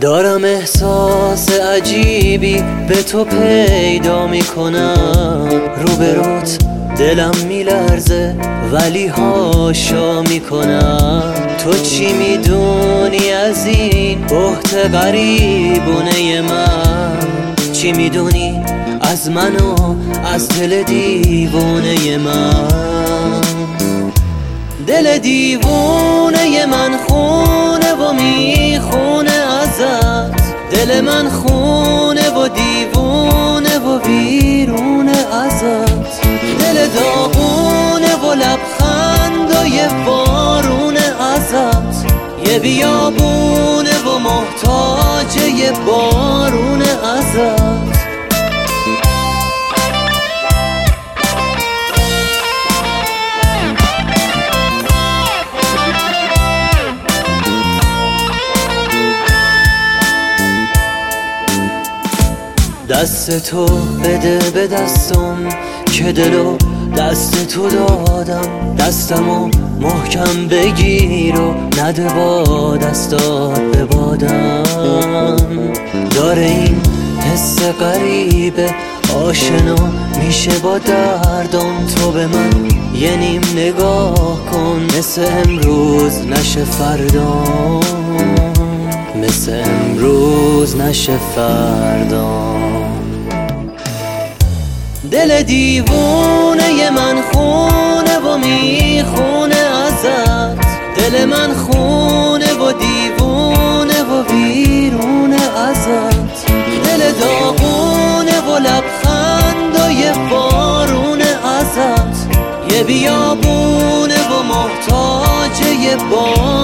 دارم احساس عجیبی به تو پیدا میکنم، روبروت دلم میلرزه ولی هاشا میکنم. تو چی میدونی از این بهت غریبونه من؟ چی میدونی از من و از دل دیوونه من؟ دل دیوونه من خونه و میخونه ازت، دل من خونه و دیوونه و بیرونه ازت، دل داغونه و لبخند و یه بارونه ازت، یه بیابونه و محتاج یه بارونه ازت. دست تو بده به دستم که دلو دست تو دادم، دستمو محکم بگیر و نده با دستات به بادم. داره این حس غریبه آشنا میشه با دردم، تو به من یه نیم نگاه کن، مثل امروز نشه فردا، مثل امروز نشه فردا. دل دیوونه من خونه و میخونه ازت، دل من خونه و دیوونه و بیرونه ازت، دل داغونه و لبخند و یه بارونه ازت، یه بیابونه و محتاج یه بارونه